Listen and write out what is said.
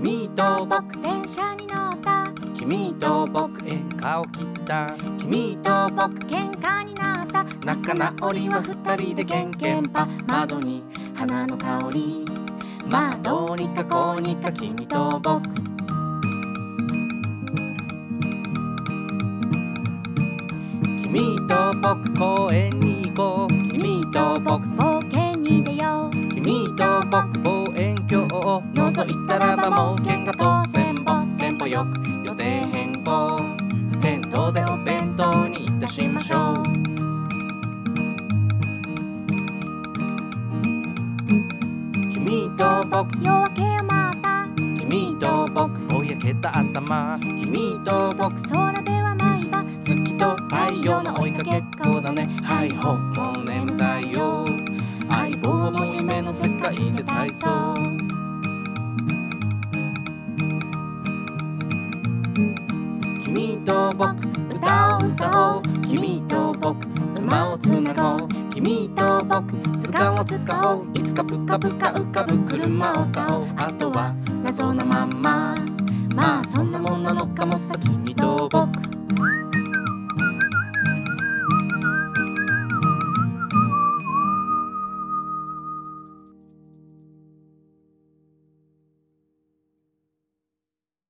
君と僕電車に乗った。 君と僕演歌を切った君と僕喧嘩になった。 仲直りは二人でケンケンパ窓に花の香りまあどうにかこうにか君と僕君と僕公園に行こう君と僕冒険に出よう。 君と僕望遠鏡を覗いたらばもう剣が当選簿テンポよく予定変更テントでお弁当にいたしましょう君と僕夜明けを待った。 君と僕ぼやけた頭君と僕空では毎晩月と太陽の追いかけっこだねはいほもう眠たいよ相棒も夢の世界で体操君と僕歌を歌おう君と僕馬をつなごう君と僕図鑑を使おういつかぷかぷか浮かぶ車を買おうあとは謎なまんままあそんなもんなのかもさ君と僕